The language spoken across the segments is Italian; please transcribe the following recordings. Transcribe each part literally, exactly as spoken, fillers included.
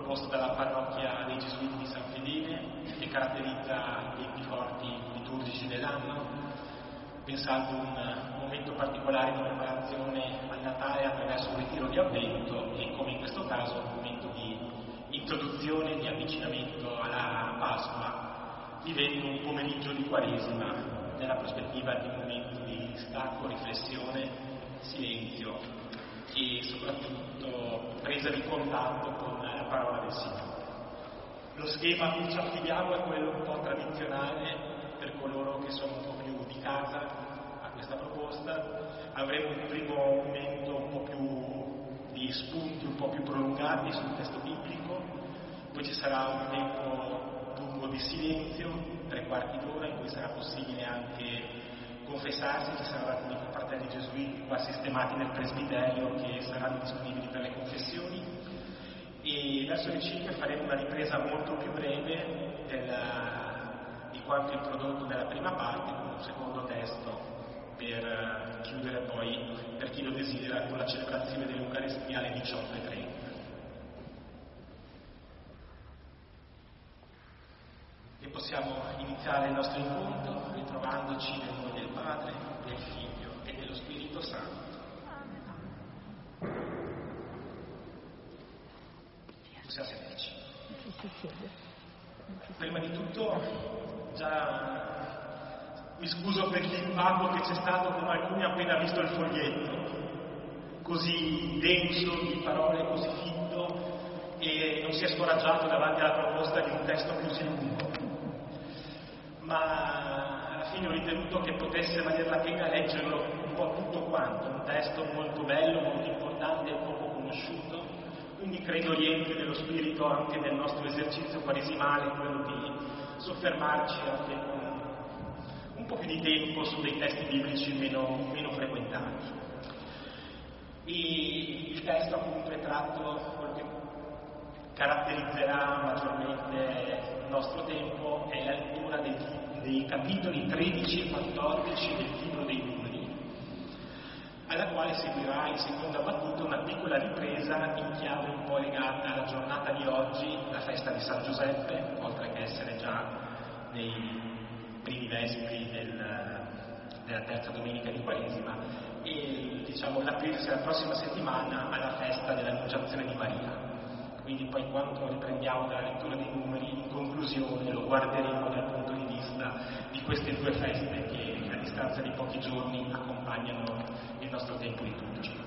proposto dalla parrocchia dei Gesuiti di San Fedele, che caratterizza i tempi forti liturgici dell'anno, pensando un momento particolare di preparazione al Natale attraverso un ritiro di avvento e, come in questo caso, un momento di introduzione, di avvicinamento alla Pasqua, vivendo un pomeriggio di Quaresima nella prospettiva di un momento di stacco, riflessione, silenzio e soprattutto presa di contatto con la parola del Signore. Lo schema a cui ci affidiamo è quello un po' tradizionale per coloro che sono un po' più di casa a questa proposta. Avremo un primo momento un po' più di spunti, un po' più prolungati sul testo biblico, poi ci sarà un tempo lungo di silenzio, tre quarti d'ora, in cui sarà possibile anche confessarsi. Ci saranno alcuni fratelli gesuiti qua sistemati nel presbiterio che saranno disponibili per le confessioni, e verso le cinque faremo una ripresa molto più breve della, di quanto introdotto nella prima parte, con un secondo testo per chiudere poi, per chi lo desidera, con la celebrazione dell'Eucaristia alle diciotto e trenta. E possiamo iniziare il nostro incontro ritrovandoci nel nome del Padre, del Figlio e dello Spirito Santo. Possiamo sederci. Prima di tutto, già mi scuso per l'impatto che c'è stato con alcuni appena visto il foglietto, così denso di parole, così fitto, e non si è scoraggiato davanti alla proposta di un testo così lungo. Ma alla fine ho ritenuto che potesse valer la pena leggerlo un po' tutto quanto, un testo molto bello, molto importante e poco conosciuto, quindi credo rientri nello spirito anche del nostro esercizio quaresimale quello di soffermarci anche con un po' più di tempo su dei testi biblici meno, meno frequentati. E il testo appunto è tratto, quello che caratterizzerà maggiormente il nostro tempo è la lettura dei, dei capitoli tredici e quattordici del libro dei Numeri, alla quale seguirà in seconda battuta una piccola ripresa in chiave un po' legata alla giornata di oggi, la festa di San Giuseppe, oltre che essere già nei primi vespri del, della terza domenica di Quaresima, e diciamo l'aprirsi la prossima settimana alla festa dell'Annunciazione di Maria. Quindi poi quando riprendiamo dalla lettura dei numeri, in conclusione lo guarderemo dal punto di vista di queste due feste che a distanza di pochi giorni accompagnano il nostro tempo liturgico.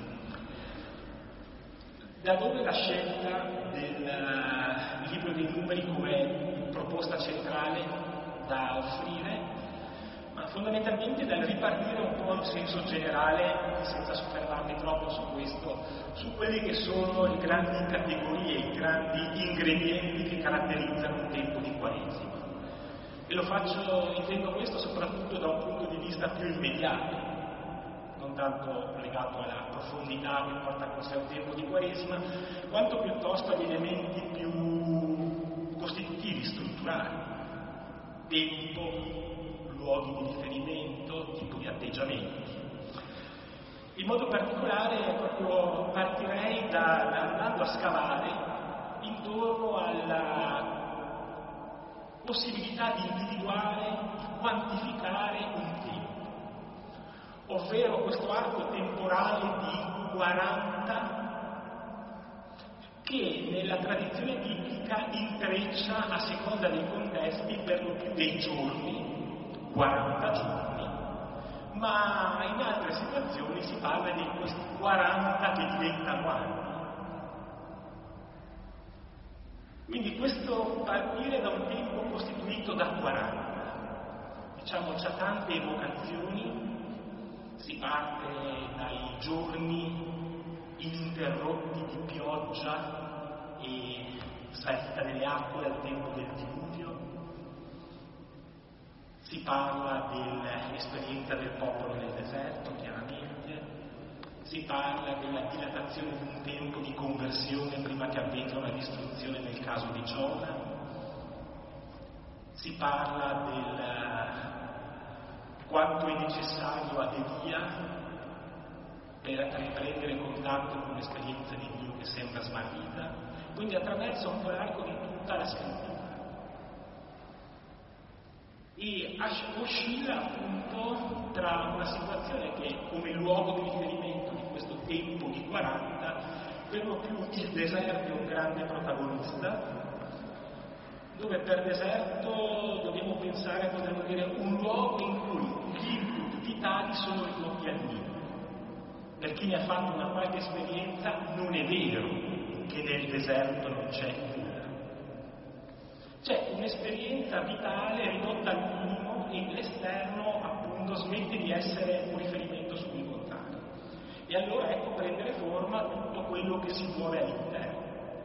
Da dove la scelta del libro dei numeri come proposta centrale da offrire? Ma fondamentalmente dal ripartire un po' in senso generale, senza soffermarmi troppo su questo, su quelle che sono le grandi categorie, i grandi ingredienti che caratterizzano un tempo di Quaresima. E lo faccio, intendo questo soprattutto da un punto di vista più immediato, non tanto legato alla profondità che porta con sé un tempo di Quaresima, quanto piuttosto agli elementi più costitutivi, strutturali: tempo, luoghi di riferimento, tipo di atteggiamenti. In modo particolare proprio partirei da, da andando a scavare intorno alla possibilità di individuare, di quantificare un tempo, ovvero questo arco temporale di quaranta che nella tradizione biblica intreccia, a seconda dei contesti, per lo più dei giorni, quaranta giorni, ma in altre situazioni si parla di questi quaranta che diventano anni. Quindi questo partire da un tempo costituito da quaranta, diciamo già tante evocazioni, si parte dai giorni ininterrotti di pioggia e salita delle acque al tempo del diluvio. Si parla dell'esperienza del popolo nel deserto, chiaramente. Si parla della dilatazione di un tempo di conversione prima che avvenga una distruzione nel caso di Giona. Si parla del quanto è necessario ad Elia per riprendere contatto con un'esperienza di Dio che sembra smarrita. quindi attraversa un po' l'arco di tutta la scrittura. E oscilla appunto tra una situazione che come luogo di riferimento di questo tempo di quaranta, per lo più il deserto è un grande protagonista, dove per deserto dobbiamo pensare, potremmo dire, un luogo in cui gli input vitali sono ridotti al minimo. Per chi ne ha fatto una qualche esperienza, non è vero che nel deserto non c'è nulla. C'è un'esperienza vitale ridotta al minimo e l'esterno appunto smette di essere un riferimento su cui contare. E allora ecco prendere forma tutto quello che si muove all'interno.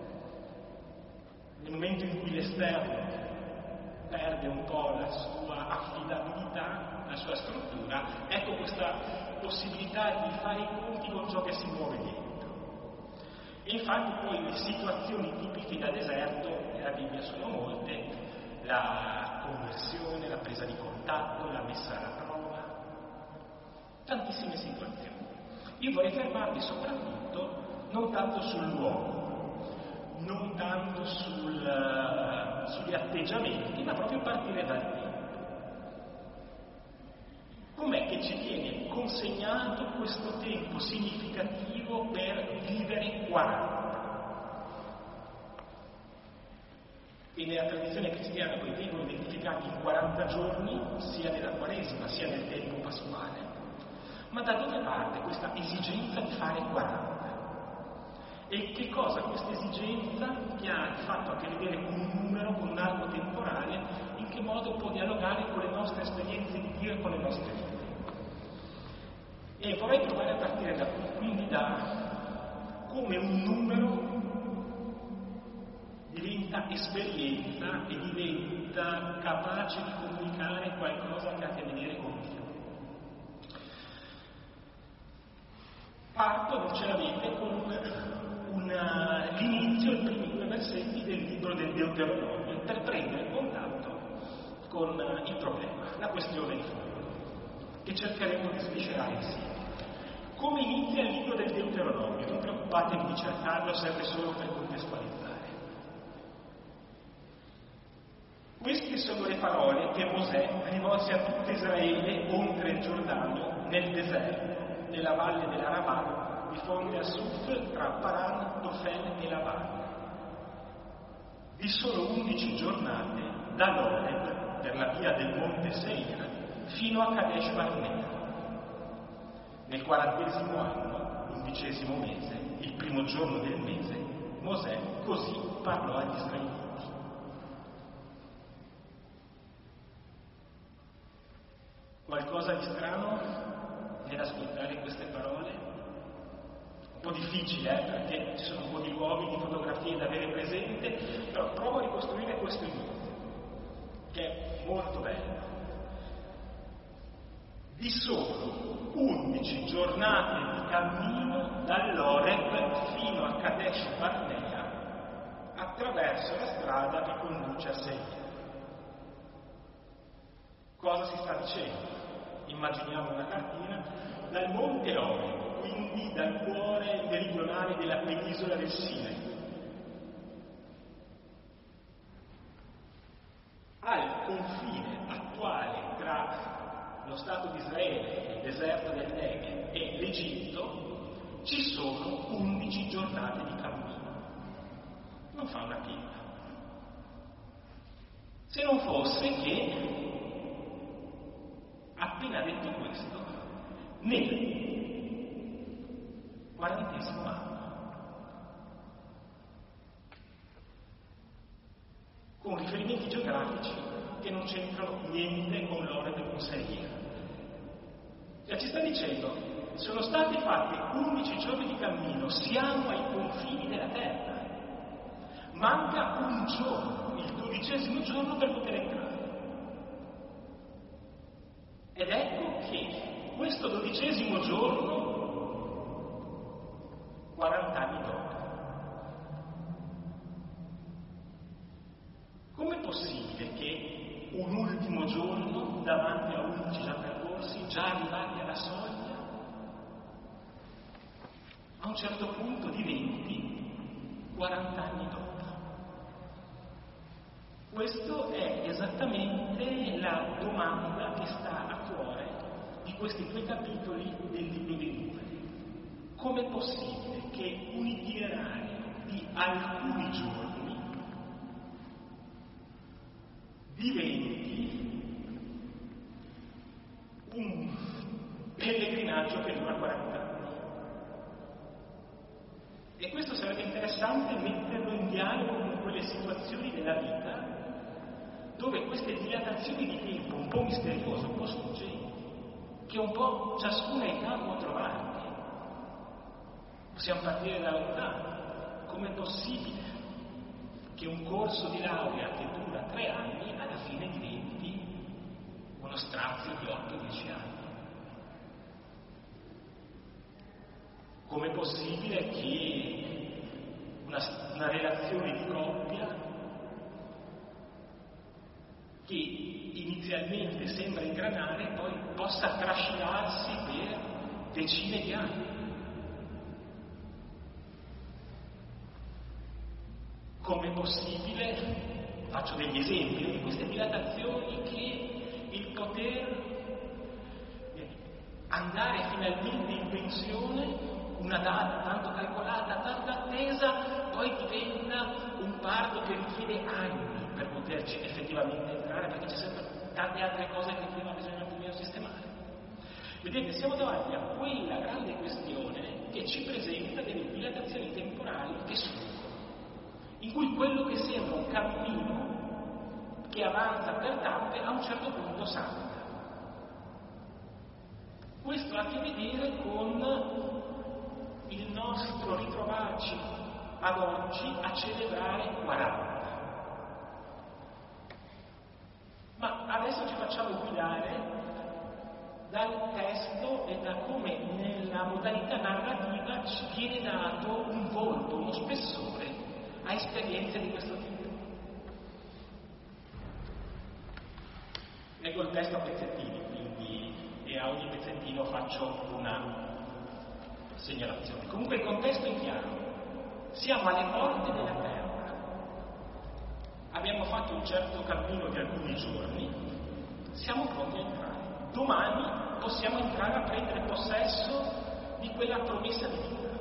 Nel momento in cui l'esterno perde un po' la sua affidabilità, la sua struttura, ecco questa possibilità di fare i conti con ciò che si muove dentro. E infatti poi le situazioni tipiche da deserto, nella Bibbia sono molte, la conversione, la presa di contatto, la messa alla prova, tantissime situazioni. Io vorrei fermarmi soprattutto non tanto sul luogo, non tanto sul, uh, sugli atteggiamenti, ma proprio partire dal tempo. Com'è che ci viene consegnato questo tempo significativo per vivere quaranta? E nella tradizione cristiana poi vengono identificati in quaranta giorni, sia nella Quaresima sia nel tempo pasquale. Ma da dove parte questa esigenza di fare quaranta? E che cosa questa esigenza, che ha di fatto a che vedere con un numero, con un arco temporale, in che modo può dialogare con le nostre esperienze di Dio e con le nostre vite? E vorrei provare a partire da qui, quindi da come un numero diventa esperienza e diventa capace di comunicare qualcosa che ha a che vedere con Dio. Parto, non ce l'avete, con una, l'inizio, i primi due versetti del libro del Deuteronomio, per prendere contatto con il problema, la questione di fondo, che cercheremo di sviscerare insieme. Come inizia il libro del Deuteronomio? Non preoccupatevi di cercarlo, serve solo per contestualizzare. Queste sono le parole che Mosè rivolse a tutto Israele oltre il Giordano, nel deserto, nella valle dell'Arabà, di fronte a Suf, tra Paran, Tofel e Laban. Vi sono undici giornate dall'Oreb, per la via del monte Seir, fino a Kadesh Barnea. Nel quarantesimo anno, l'undicesimo mese, il primo giorno del mese, Mosè così parlò agli israeliti. Qualcosa di strano nell'ascoltare queste parole? Un po' difficile, eh, perché ci sono un po' di luoghi, di fotografie da avere presente, però provo a ricostruire questo inizio, che è molto bello. Vi sono undici giornate di cammino dall'Oreb fino a Kadesh Barnea, attraverso la strada che conduce a Seir. Cosa si sta dicendo? Immaginiamo una cartina, dal monte Oreb, quindi dal cuore meridionale della penisola del Sinai, al confine attuale tra lo Stato di Israele, il deserto del Negev e l'Egitto, ci sono undici giornate di cammino. Non fa una piega. Se non fosse che, appena detto questo, nel quarantesimo anno, con riferimenti geografici che non c'entrano niente con l'Oreb e con Seir. Cioè ci sta dicendo, sono stati fatti undici giorni di cammino, siamo ai confini della terra. Manca un giorno, il dodicesimo giorno per poter entrare. Ed ecco che questo dodicesimo giorno, quaranta anni dopo. Com'è possibile che un ultimo giorno, davanti a undici già percorsi, già arrivati alla soglia, a un certo punto diventi quaranta anni dopo? Questa è esattamente la domanda che sta a cuore di questi due capitoli del libro dei Numeri. Com'è possibile che un itinerario di alcuni giorni diventi un pellegrinaggio che dura quaranta anni? E questo sarebbe interessante metterlo in dialogo con quelle situazioni della vita dove queste dilatazioni di tempo un po' misteriose, un po' sfuggenti, che un po' ciascuna età può trovarti. Possiamo partire da lontano. Com'è possibile che un corso di laurea che dura tre anni alla fine diventi uno strazio di otto dieci anni? Com'è possibile che una, una relazione di coppia che inizialmente sembra ingranare poi possa trascinarsi per decine di anni? Com'è possibile, faccio degli esempi, di queste dilatazioni, che il poter andare finalmente in pensione, una data tanto calcolata, tanto attesa, poi diventa un parto che richiede anni per poterci effettivamente entrare, perché c'è sempre tante altre cose che prima bisogna un pochino sistemare. Vedete, siamo davanti a quella grande questione che ci presenta delle dilatazioni temporali che sfuggono, in cui quello che sembra un cammino che avanza per tappe a un certo punto salta. Questo ha a che vedere con il nostro ritrovarci ad oggi a celebrare quaranta. Ma adesso ci facciamo guidare dal testo e da come nella modalità narrativa ci viene dato un volto, uno spessore a esperienze di questo tipo. Leggo il testo a pezzettini, quindi, e a ogni pezzettino faccio una segnalazione. Comunque il contesto è chiaro. Siamo alle porte della terra. Abbiamo fatto un certo cammino di alcuni giorni, siamo pronti a entrare. Domani possiamo entrare a prendere possesso di quella promessa di vita,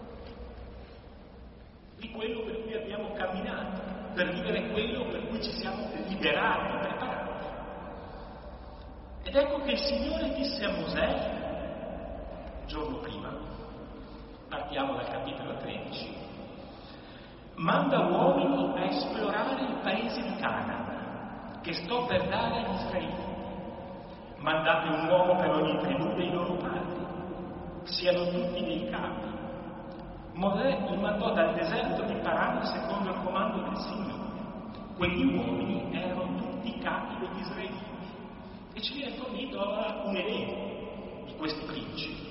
di quello per cui abbiamo camminato, per vivere quello per cui ci siamo liberati, preparati. Ed ecco che il Signore disse a Mosè, giorno prima, partiamo dal capitolo tredici, manda uomini a esplorare il paese di Canaan, che sto per dare agli Israeliti. Mandate un uomo per ogni tribù dei loro padri, siano tutti dei capi. Mosè li mandò dal deserto di Paran secondo il comando del Signore. Quegli uomini erano tutti capi degli Israeliti. E ci viene fornito allora un elenco di questi principi.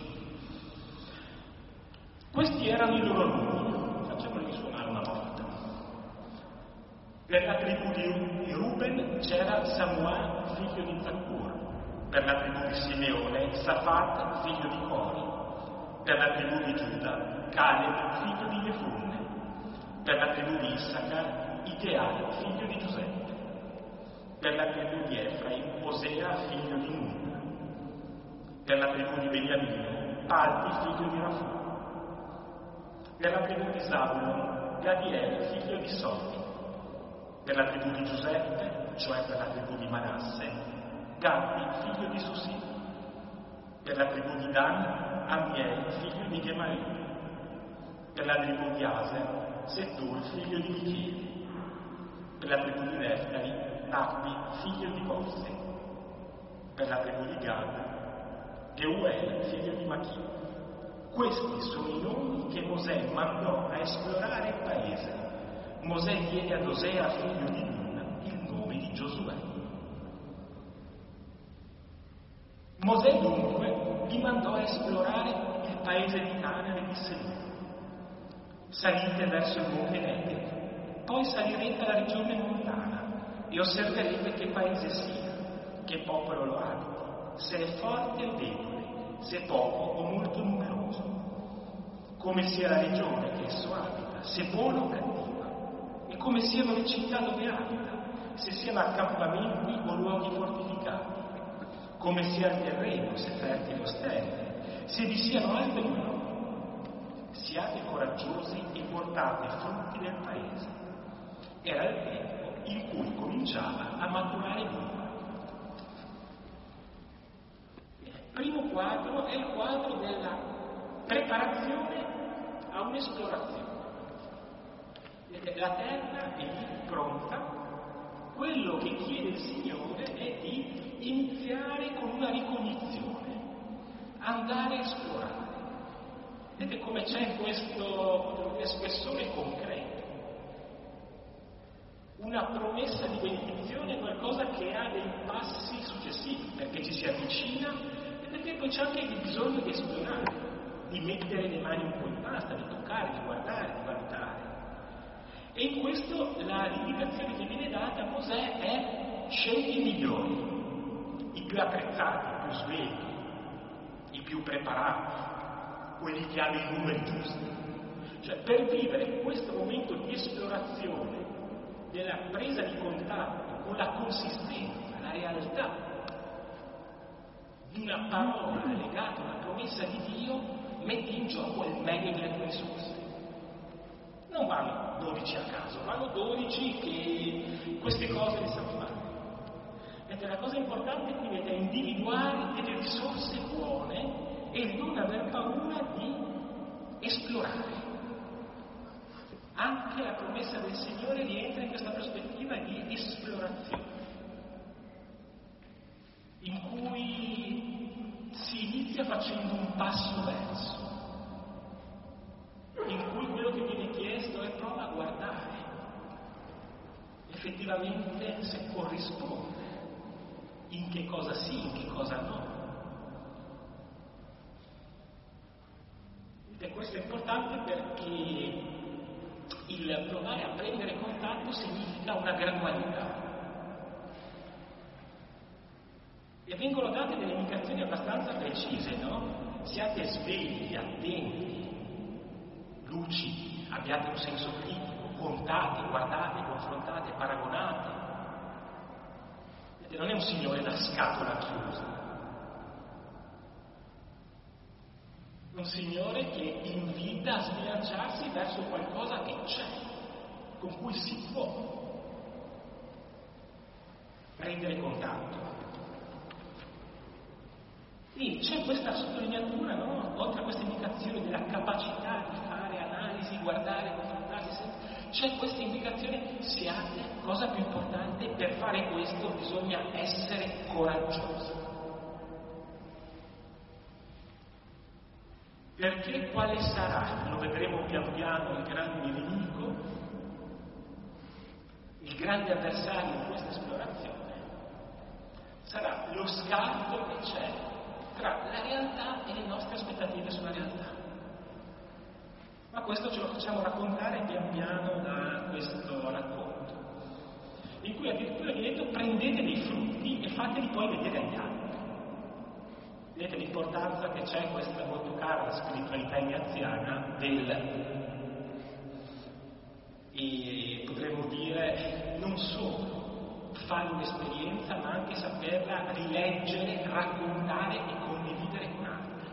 Questi erano i loro nomi, facciamoli suonare una volta. Per la tribù di Ruben c'era Samuel, figlio di Zacur. Per la tribù di Simeone, Safat, figlio di Cori. Per la tribù di Giuda, Caleb, figlio di Jefunne. Per la tribù di Issacar, Ideal, figlio di Giuseppe. Per la tribù di Efraim, Osea, figlio di Nun. Per la tribù di Beniamino, Palti, figlio di Rafu. Per la tribù di Zabulon, Gadiel, figlio di Sodi. Per la tribù di Giuseppe, cioè per la tribù di Manasse, Gaddi, figlio di Susi. Per la tribù di Dan, Amiel, figlio di Gemaria. Per la tribù di Aser, Settur, figlio di Michieli. Per la tribù di Neftali, Nabbi, figlio di Bossi. Per la tribù di Gad, Geuel, figlio di Machi. Questi sono i nomi che Mosè mandò a esplorare il paese. Mosè diede ad Osea, figlio di Nun, il nome di Giosuè. Mosè dunque li mandò a esplorare il paese di Canaan e disse loro: salite verso il monte Negev, poi salirete alla regione montana e osserverete che paese sia, che popolo lo abiti, se è forte o debole, se poco o molto numeroso, come sia la regione che esso abita, se buona o cattiva, e come siano le città dove abita, se siano accampamenti o luoghi fortificati, come sia il terreno, se fertile o sterile, se vi siano alberi o no. Siate coraggiosi e portate frutti del paese. Era il tempo in cui cominciava a maturare l'uva. Il primo quadro è il quadro della preparazione a un'esplorazione. La terra è lì pronta, quello che chiede il Signore è di iniziare con una ricognizione, andare a esplorare. Vedete come c'è questo spessore concreto, una promessa di benedizione, qualcosa che ha dei passi successivi, perché ci si avvicina e perché poi c'è anche il bisogno di esplorare, di mettere le mani un po' in pasta, di toccare, di guardare, di valutare. E in questo la l'indicazione che viene data a Mosè è: scegli i migliori, i più apprezzati, i più svegli, i più preparati, quelli che hanno i numeri giusti. Cioè, per vivere questo momento di esplorazione, della presa di contatto con la consistenza, la realtà di una parola legata a una promessa di Dio, metti in gioco il meglio delle tue risorse. Non vanno dodici a caso, vanno dodici che queste cose le sanno fare. Mentre la cosa importante quindi è individuare delle risorse buone e non aver paura di esplorare. Anche la promessa del Signore rientra in questa prospettiva di esplorazione, in cui si inizia facendo un passo verso, in cui quello che viene chiesto è: prova a guardare effettivamente se corrisponde, in che cosa sì, in che cosa no. E questo è importante perché il provare a prendere contatto significa una gradualità. E vengono date delle indicazioni abbastanza precise, no? Siate svegli, attenti, lucidi, abbiate un senso critico, contate, guardate, confrontate, paragonate. Vedete, non è un Signore da scatola chiusa. Un Signore che invita a sbilanciarsi verso qualcosa che c'è, con cui si può prendere contatto. Quindi c'è questa sottolineatura, no? Oltre a questa indicazione della capacità di fare analisi, guardare, confrontarsi, c'è questa indicazione: siate, cosa più importante, per fare questo bisogna essere coraggiosi. Perché quale sarà, lo vedremo pian piano, il grande nemico, il grande avversario in questa esplorazione? Sarà lo scarto che c'è tra la realtà e le nostre aspettative sulla realtà. Ma questo ce lo facciamo raccontare pian piano da questo racconto, in cui addirittura viene detto: prendete dei frutti e fateli poi vedere agli altri. Vedete l'importanza che c'è, questa molto cara la spiritualità ignaziana, del, e potremmo dire, non solo fare un'esperienza, ma anche saperla rileggere, raccontare e condividere con altri.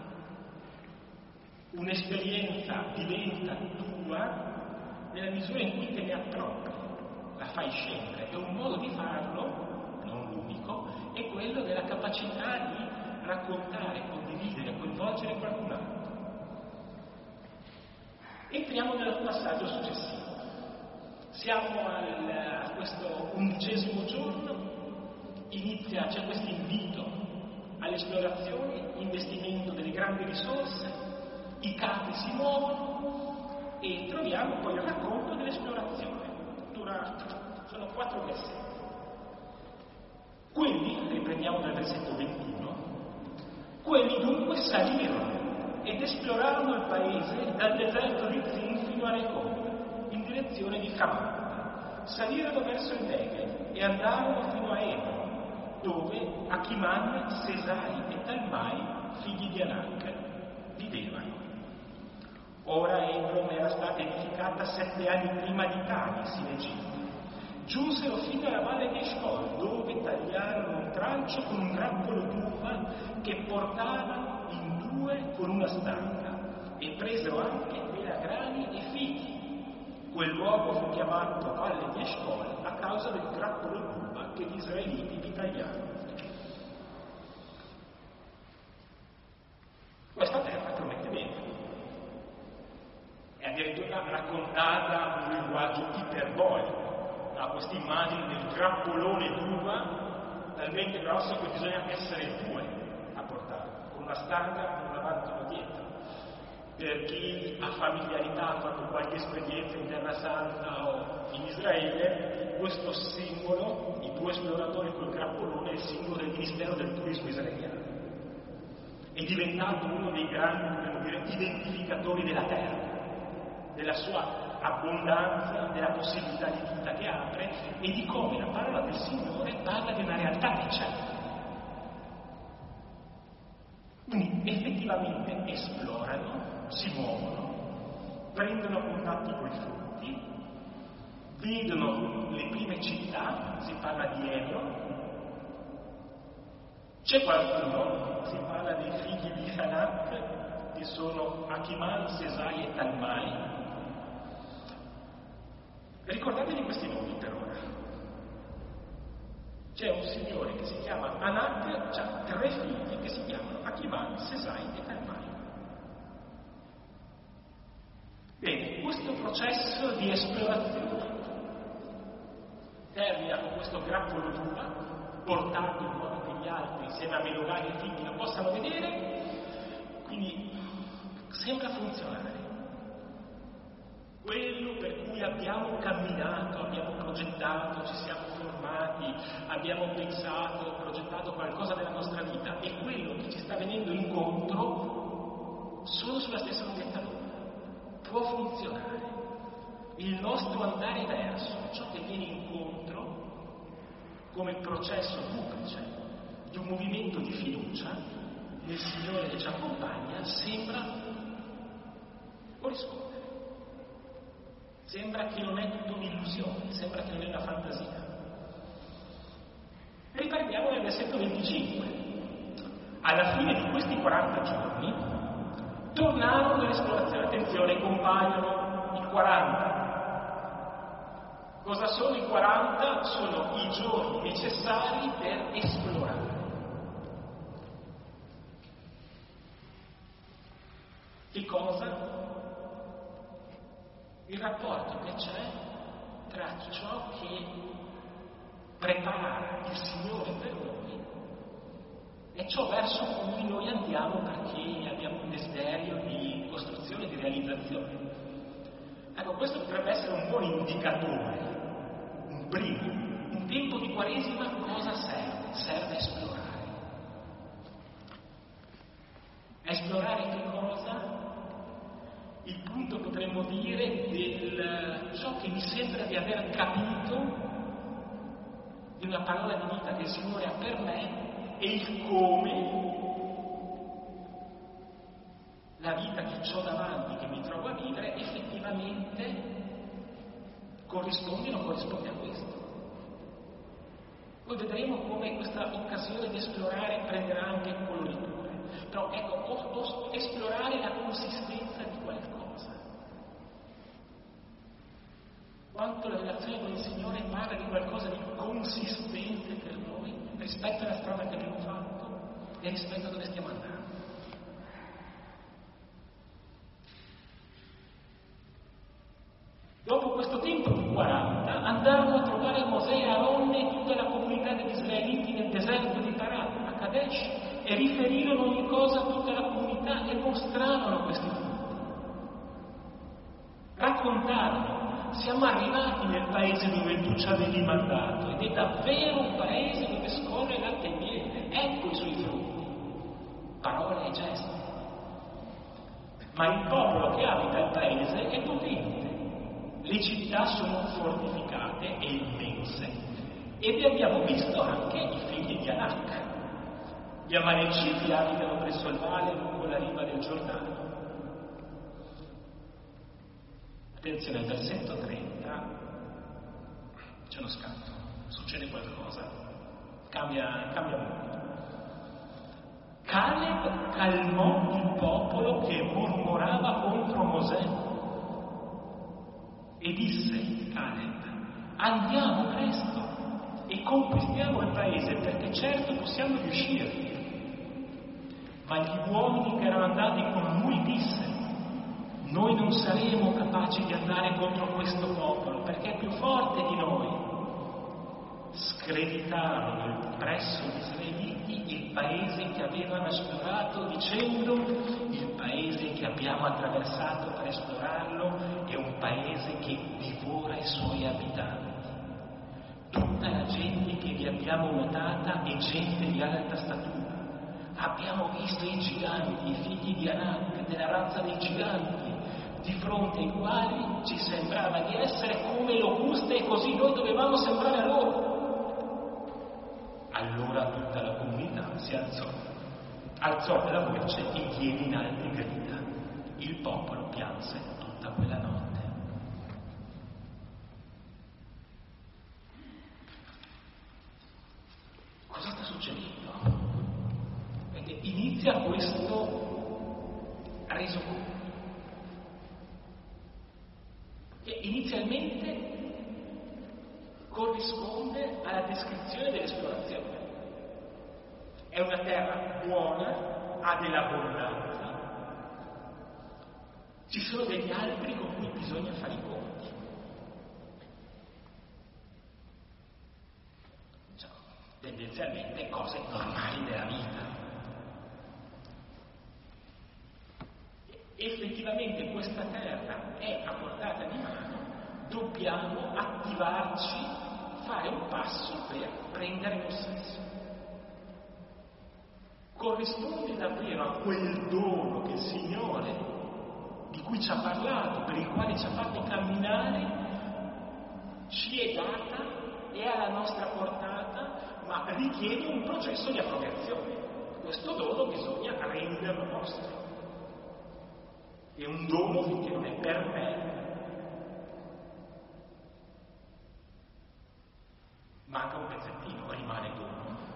Un'esperienza diventa tua nella misura in cui te ne appropri, la fai scendere, e un modo di farlo, non l'unico, è quello della capacità di raccontare, condividere, coinvolgere qualcun altro. Entriamo nel passaggio successivo. Siamo al, a questo undicesimo giorno, inizia, c'è questo invito all'esplorazione, investimento delle grandi risorse, i capi si muovono e troviamo poi il racconto dell'esplorazione. Dura, sono quattro versetti. Quelli, riprendiamo dal versetto ventuno, quelli dunque salirono ed esplorarono il paese dal deserto di Zin fino a Rehob, in direzione di Hamat. Salirono verso il Negev e andarono fino a Hebron, dove Achiman, Sesai e Talmai, figli di Anak, vivevano. Ora Hebron era stata edificata sette anni prima di Tanis in Egitto, Giunsero fino alla valle di Eshcol, dove tagliarono un tralcio con un grappolo d'uva che portavano in due con una stanga, e presero anche melagrani e fichi. Quel luogo fu chiamato Valle di Eshcol a causa del grappolo d'uva che gli israeliti vi tagliarono. Questa terra promette bene. È addirittura raccontata in un linguaggio iperbolico. Ha questa immagine del grappolone d'uva talmente grosso che bisogna essere due a portarlo, con una stanga, uno davanti e uno dietro. Per chi ha familiarità, ha fatto qualche esperienza in Terra Santa o in Israele, questo simbolo, i due esploratori col grappolone, è il simbolo del Ministero del Turismo israeliano. È diventato uno dei grandi, dobbiamo dire, identificatori della terra, della sua abbondanza, della possibilità di vita che apre e di come la parola del Signore parla di una realtà che c'è. Quindi effettivamente esplorano, si muovono, prendono contatti con i frutti, vedono le prime città, si parla di Ebro, c'è qualcuno, si parla dei figli di Anak, che sono Achiman, Sesai e Talmai. Ricordatevi questi nomi per ora. C'è un signore che si chiama Anak, ha tre figli che si chiamano Achiman, Sesai e Talmai. Bene, questo processo di esplorazione termina con questo grappolo d'uva portato in modo che gli altri, insieme a Melogani e figli, lo possano vedere, quindi sembra funzionare. Quello per cui abbiamo camminato, abbiamo progettato, ci siamo formati, abbiamo pensato, progettato qualcosa della nostra vita, e quello che ci sta venendo incontro sono sulla stessa lunghezza d'onda. Può funzionare. Il nostro andare verso ciò che viene incontro come processo duplice di un movimento di fiducia nel Signore che ci accompagna sembra corrispondere. Sembra che non è tutto un'illusione, sembra che non è una fantasia. Riprendiamo nel versetto venticinque. Alla fine di questi quaranta giorni tornarono all'esplorazione. Attenzione, compaiono i quaranta. Cosa sono i quaranta? Sono i giorni necessari per esplorare. Che cosa? Il rapporto che c'è tra ciò che prepara il Signore per noi e ciò verso cui noi andiamo perché abbiamo un desiderio di costruzione, di realizzazione. Ecco, questo potrebbe essere un buon indicatore, un primo. In tempo di Quaresima cosa serve? Serve esplorare. Esplorare che cosa? Il punto, potremmo dire, del ciò che mi sembra di aver capito di una parola di vita che il Signore ha per me e il come la vita che ho davanti, che mi trovo a vivere, effettivamente corrisponde o non corrisponde a questo. Poi vedremo come questa occasione di esplorare prenderà anche coloriture. Però ecco, o, o esplorare la consistenza di qualcosa. Quanto la relazione con il Signore parla di qualcosa di consistente per noi rispetto alla strada che abbiamo fatto e rispetto a dove stiamo andando. Dopo questo tempo di quaranta andarono a trovare Mosè e Aronne e tutta la comunità degli israeliti nel deserto di Paran, a Kadesh, e riferirono ogni cosa a tutta la comunità e mostrarono questi frutti. Raccontarono: siamo arrivati nel paese dove tu ci avevi mandato ed è davvero un paese dove scorre latte e miele, ecco i suoi frutti, parole e gesti. Ma il popolo che abita il paese è potente. Le città sono fortificate e immense, e vi abbiamo visto anche i figli di Anak. Gli Amaleciti abitano presso il mare lungo la riva del Giordano. Attenzione, al versetto trenta c'è uno scatto, succede qualcosa, cambia, cambia molto. Caleb calmò il popolo che mormorava contro Mosè e disse: Caleb, andiamo presto e conquistiamo il paese, perché certo possiamo riuscire. Ma gli uomini che erano andati con lui dissero: noi non saremo capaci di andare contro questo popolo, perché è più forte di noi. Screditarono presso gli israeliti il paese che avevano esplorato, dicendo: il paese che abbiamo attraversato per esplorarlo è un paese che divora i suoi abitanti. Tutta la gente che vi abbiamo notata è gente di alta statura. Abbiamo visto i giganti, i figli di Anak, della razza dei giganti, di fronte ai quali ci sembrava di essere come locuste, e così noi dovevamo sembrare a loro. Allora tutta la comunità si alzò, alzò la voce e diede in alte grida. Il popolo pianse tutta quella notte. Cosa sta succedendo? Vedete, inizia questo resoconto che inizialmente corrisponde alla descrizione dell'esplorazione. È una terra buona, ha dell'abbondanza, ci sono degli alberi con cui bisogna fare i conti. Cioè, tendenzialmente cose normali della vita. Effettivamente questa terra è a portata di mano, dobbiamo attivarci, fare un passo per prendere possesso. Corrisponde davvero a quel dono che il Signore, di cui ci ha parlato, per il quale ci ha fatto camminare, ci è data, è alla nostra portata, ma richiede un processo di appropriazione. Questo dono bisogna renderlo nostro. È un dono finché non è per me. Manca un pezzettino, rimane dono.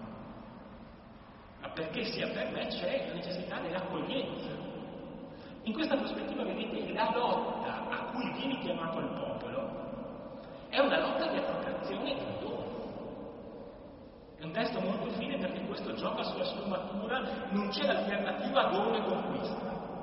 Ma perché sia per me c'è la necessità dell'accoglienza. In questa prospettiva, vedete, la lotta a cui viene chiamato il popolo è una lotta di appropriazione di un dono. È un testo molto fine perché questo gioca sulla sfumatura, non c'è l'alternativa dono e conquista.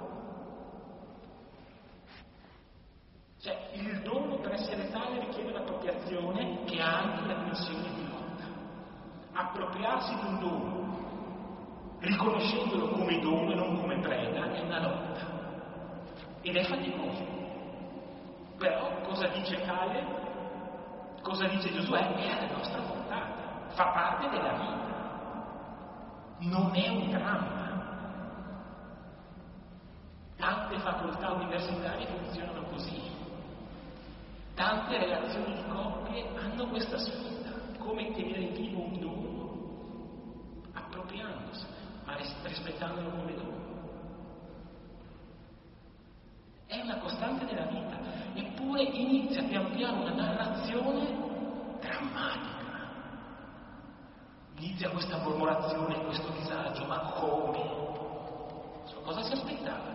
Cioè, il dono per essere tale richiede un'appropriazione che ha anche la dimensione di lotta. Appropriarsi di un dono, riconoscendolo come dono e non come preda, è una lotta. Ed è faticoso. Però cosa dice Caleb? Cosa dice Giosuè? È alla nostra portata, fa parte della vita. Non è un dramma. Tante facoltà universitarie funzionano così. Tante relazioni di coppie hanno questa sfida, come tenere vivo un dono, appropriandosene, ma rispettandolo come dono. È una costante della vita, eppure inizia pian piano una narrazione drammatica. Inizia questa mormorazione, questo disagio, ma come? So, cosa si aspettava?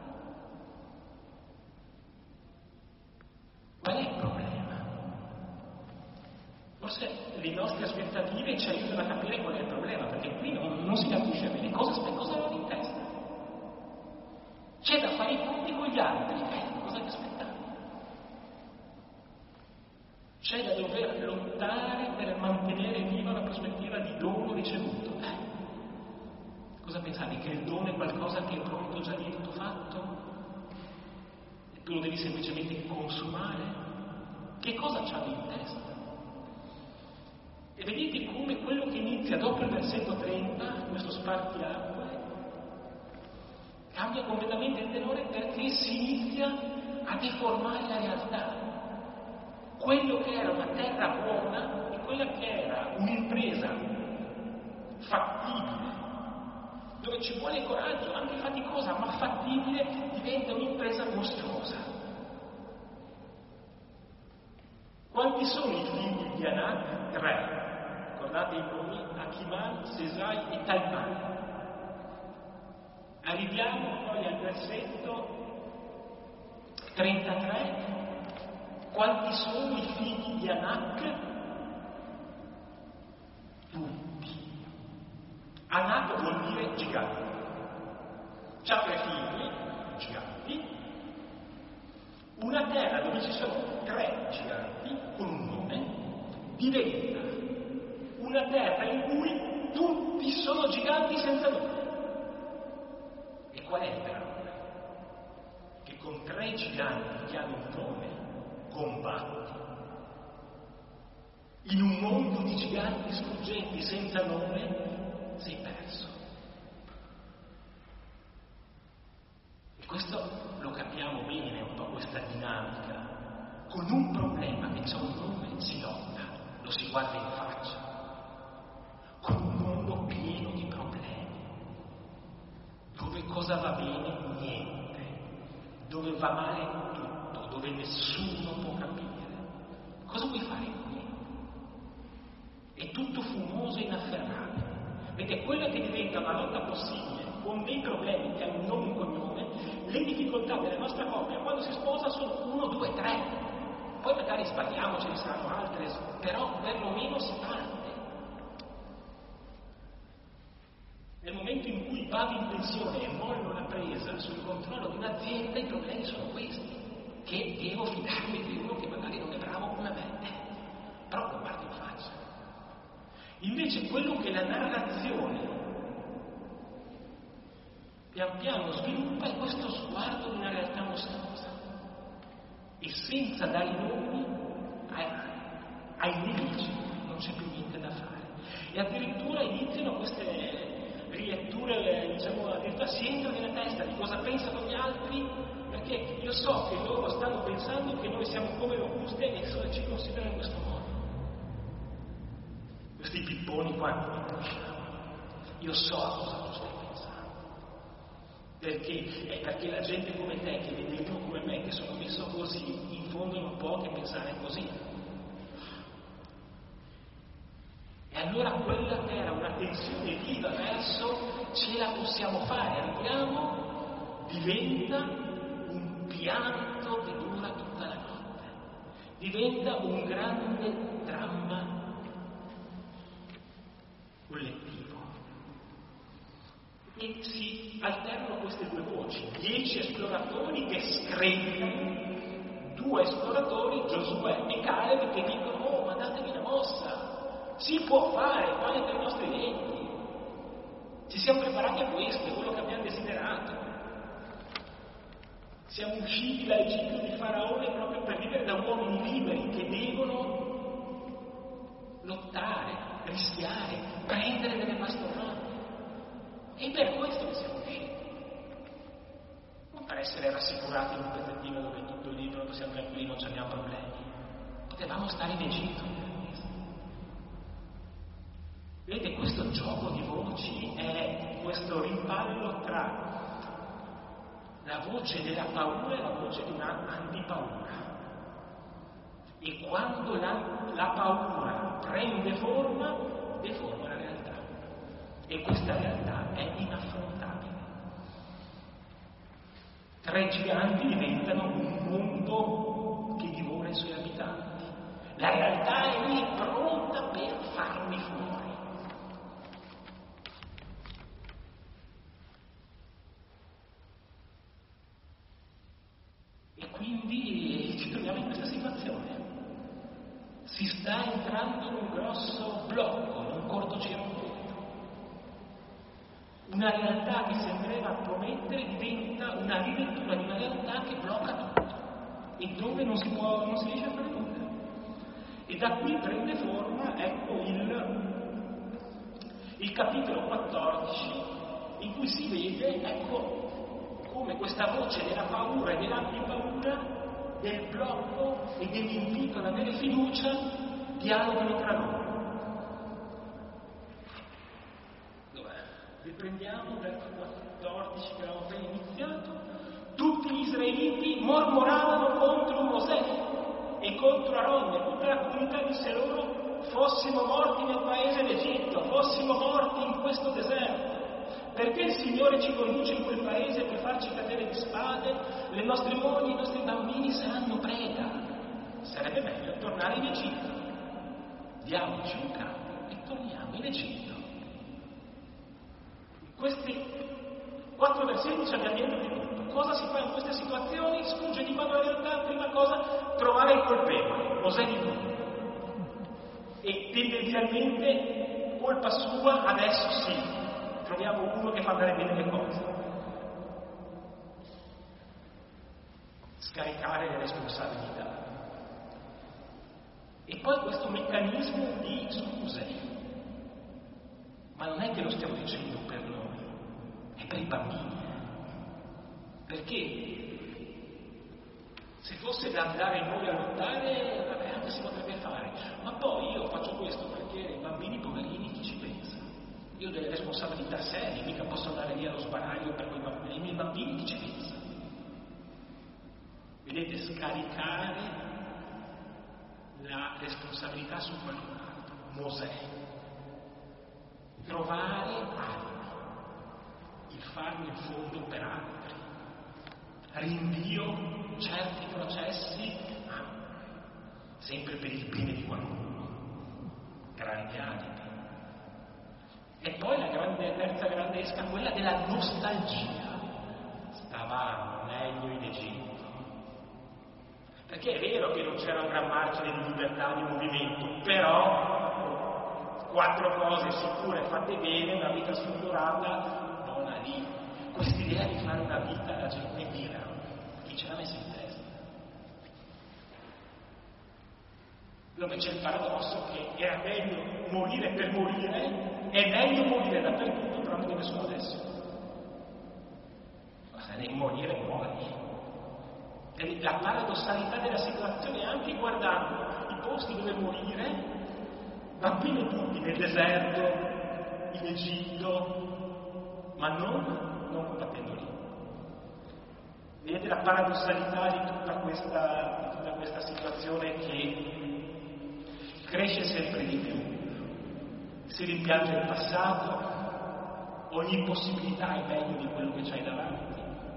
Qual è il problema? Forse le nostre aspettative ci aiutano a capire qual è il problema, perché qui non, non si capisce bene cosa, cosa avevano in testa. C'è da fare i conti con gli altri, eh, cosa ti aspettavi? C'è da dover lottare per mantenere viva la prospettiva di dono ricevuto. Eh, cosa pensavi? Che il dono è qualcosa che è pronto già di tutto fatto? Tu lo devi semplicemente consumare? Che cosa c'hai in testa? E vedete come quello che inizia dopo il versetto trenta, questo spartiacque, cambia completamente il tenore perché si inizia a deformare la realtà. Quello che era una terra buona e quella che era un'impresa fattibile, dove ci vuole coraggio, anche faticosa, ma fattibile, diventa un'impresa mostruosa. Quanti sono i figli di di Anak? Tre. Ricordate i nomi? Achiman, Sesai e Talmai. Arriviamo poi al versetto trentatré. Quanti sono i figli di Anak? Tutti. Anak vuol dire gigante. C'ha tre figli, giganti. Una terra dove ci sono tre giganti con un nome diventa una terra in cui tutti sono giganti senza nome. E qual è il dramma? Che con tre giganti che hanno un nome combatti. In un mondo di giganti sfuggenti senza nome sei perso. E questo lo capiamo bene, un po' questa dinamica. Con un problema che c'ha un nome si lotta, lo si guarda in faccia. Con un mondo pieno di problemi, dove cosa va bene? Niente. Dove va male tutto, dove nessuno può capire. Cosa puoi fare? Niente. È tutto fumoso e inafferrabile. Vedete, quella che diventa una lotta possibile, con dei problemi che hanno un nome e un cognome, le difficoltà della nostra coppia quando si sposa sono uno, due, tre. Poi magari sbagliamo, ce ne saranno altre, però perlomeno si parte. Nel momento in cui vado in pensione e mollo la presa sul controllo di un'azienda, i problemi sono questi, che devo fidarmi di uno che magari non è bravo come me, però lo guardo in faccia. Invece quello che la narrazione pian piano sviluppa è questo sguardo di una realtà mostruosa, e senza dare i nomi ai, ai nemici non c'è più niente da fare. E addirittura iniziano queste riletture, diciamo, addirittura si entra nella testa di cosa pensano gli altri, perché io so che loro stanno pensando che noi siamo come locuste e ci considerano in questo modo. Questi pipponi qua non li conosciamo. Io so a cosa tu stai pensando. Perché? È perché la gente come te, che vede uno come me, che sono messo così, in fondo non può che pensare così. E allora quella che era una tensione viva verso ce la possiamo fare, andiamo, diventa un pianto che dura tutta la notte, diventa un grande dramma collettivo. E si alternano queste due voci, dieci esploratori che screpitano, due esploratori, Giosuè e Caleb, che dicono: oh, ma datevi una mossa, si può fare, pane per i nostri denti, ci siamo preparati a questo, è quello che abbiamo desiderato. Siamo usciti dall'Egitto di Faraone proprio per vivere da uomini liberi che devono lottare, rischiare, prendere delle bastonate. E per questo che siamo usciti. Non per essere rassicurati in un pezzettino dove è tutto libero, siamo tranquilli, non abbiamo problemi. Potevamo stare in Egitto. Vedete, questo gioco di voci è questo rimpallo tra la voce della paura e la voce di un'antipaura. E quando la, la paura prende forma, deforma la realtà. E questa realtà è inaffrontabile. Tre giganti diventano un mondo che divora i suoi abitanti. La realtà è lì pronta per farmi fuori. E quindi ci troviamo in questa situazione. Si sta entrando in un grosso blocco, in un cortocircuito. Una realtà che sembrava promettere diventa una rilettura di una realtà che blocca tutto e dove non si può, non si riesce a fare nulla. E da qui prende forma, ecco, il, il capitolo quattordici, in cui si vede, ecco, come questa voce della paura e dell'antipaura, del blocco e dell'invito ad avere fiducia, dialogano tra loro. Riprendiamo dal quattordici che avevamo appena iniziato. Tutti gli israeliti mormoravano contro Mosè e contro Aronne, tutta la comunità disse loro: fossimo morti nel paese d'Egitto, fossimo morti in questo deserto. Perché il Signore ci conduce in quel paese per farci cadere di spade? Le nostre mogli, i nostri bambini saranno preda. Sarebbe meglio tornare in Egitto. Diamoci un capo e torniamo in Egitto. Questi quattro versetti ci abbiamo detto di tutto. Cosa si fa in queste situazioni? Sfugge di mano la realtà. Prima cosa, trovare il colpevole, Mosè di tutto. E tendenzialmente, colpa sua, adesso sì. Troviamo uno che fa andare bene le cose. Scaricare le responsabilità. E poi questo meccanismo di scuse. Ma non è che lo stiamo dicendo per noi, è per i bambini. Perché se fosse da andare noi a lottare, vabbè, anche si potrebbe fare. Ma poi io faccio questo perché i bambini poverini chi ci pensa? Io ho delle responsabilità serie, mica posso andare lì allo sbaraglio per quei bambini. I miei bambini chi ci pensa? Vedete, scaricare la responsabilità su qualcun altro. Mosè. Trovare altri. Il farlo in fondo per altri. Rinvio certi processi, ma sempre per il bene di qualcuno. Grandi alibi. E poi la grande, terza grande esca, quella della nostalgia. Stavamo meglio in Egitto. Perché è vero che non c'era un gran margine di libertà di movimento, però quattro cose sicure fatte bene, una vita strutturata, non ha lì. Quest'idea di fare una vita la gente mira. Chi ce l'ha messa in testa? Dove c'è il paradosso che era meglio morire per morire. È meglio morire dappertutto, però non dove sono adesso. Ma se devi morire, muori. E la paradossalità della situazione, anche guardando i posti dove morire, bambini tutti nel deserto, in Egitto, ma non, non combattendo lì. Vedete la paradossalità di tutta questa, di tutta questa situazione che cresce sempre di più. Si rimpiange il passato, ogni possibilità è meglio di quello che c'hai davanti.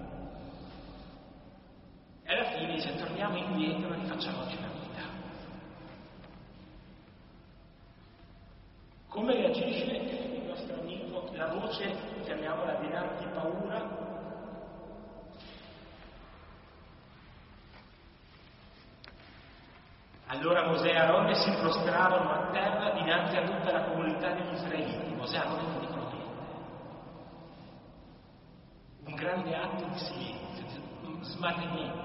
E alla fine dice: torniamo indietro e rifacciamoci una vita. Come reagisce il nostro amico? La voce, chiamiamola dinanzi paura. Allora Mosè e Aronne si prostrarono a terra dinanzi a tutta la comunità degli israeliti. Mosè e Aronne non dicono niente. Un grande atto di silenzio, di smarrimento.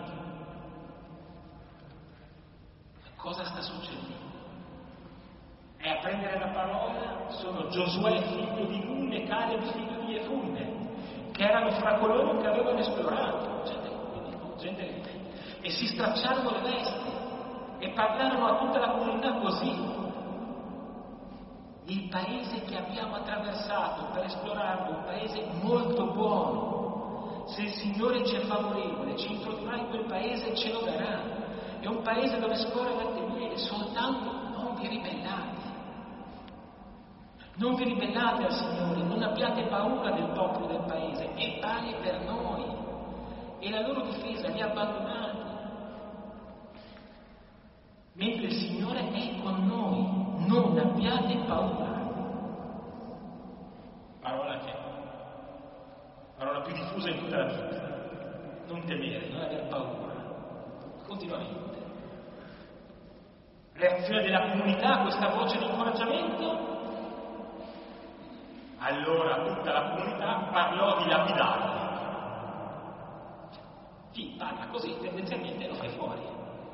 Cosa sta succedendo? E a prendere la parola sono Giosuè figlio di Nun e Caleb figlio di Efunne, che erano fra coloro che avevano esplorato, gente, quindi, gente, e si stracciarono le vesti e parlarono a tutta la comunità così: il paese che abbiamo attraversato per esplorarlo è un paese molto buono. Se il Signore ci è favorevole, ci introdurrà in quel paese e ce lo darà. È un paese dove scorre latte e miele, soltanto non vi ribellate. Non vi ribellate al Signore, non abbiate paura del popolo del paese, è pane per noi. E la loro difesa li ha abbandonati. Mentre il Signore è con noi, non abbiate paura. Parola che parola più diffusa in tutta la vita. Non temere, non aver paura. Continuamente. Reazione della comunità a questa voce di incoraggiamento? Allora tutta la comunità parlò di lapidarli. Chi parla così tendenzialmente lo fai fuori.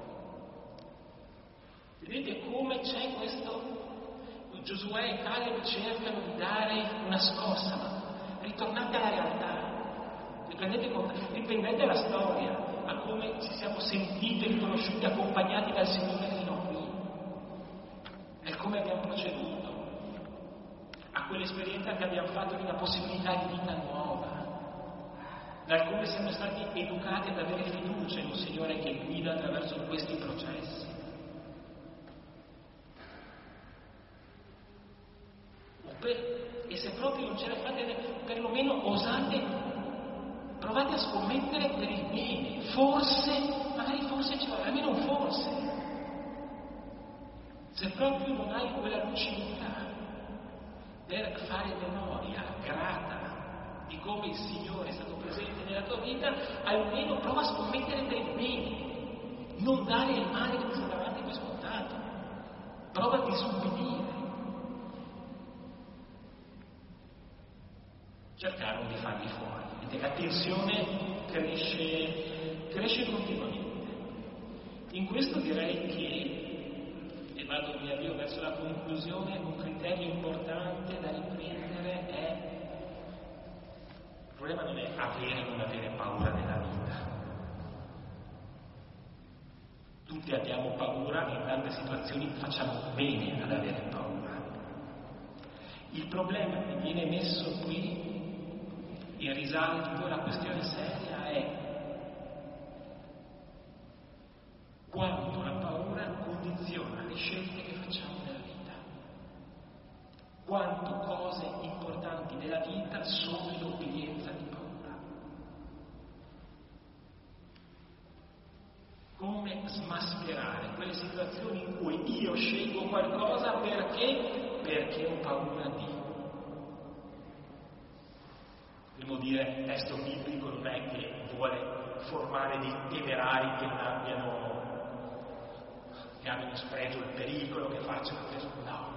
Vedete come c'è questo? Giosuè e Caleb cercano di dare una scossa, ma ritornate alla realtà. Riprendete, riprendete la storia, a come ci siamo sentiti e riconosciuti accompagnati dal Signore fino a qui. E come abbiamo proceduto a quell'esperienza che abbiamo fatto di una possibilità di vita nuova, da come siamo stati educati ad avere fiducia in un Signore che guida attraverso questi processi. Per, e se proprio non ce la fate, perlomeno osate, provate a scommettere per il bene. Forse, magari forse ci va, almeno un forse. Se proprio non hai quella lucidità per fare memoria grata di come il Signore è stato presente nella tua vita, almeno prova a scommettere per il bene. Non dare il male che ti sta davanti per scontato. Prova a disubbidire. Cercarono di farli fuori. Vedete, la tensione cresce, cresce continuamente. In questo direi che, e vado via via verso la conclusione, un criterio importante da riprendere è: il problema non è avere o non avere paura nella vita. Tutti abbiamo paura e in tante situazioni facciamo bene ad avere paura. Il problema che viene messo qui in risalto, la questione seria è quanto la paura condiziona le scelte che facciamo nella vita, quanto cose importanti nella vita sono in obbedienza di paura. Come smascherare quelle situazioni in cui io scelgo qualcosa perché? Perché ho paura di. Devo dire, testo biblico non è che vuole formare dei temerari che non abbiano, che abbiano spregio il pericolo, che facciano questo. No.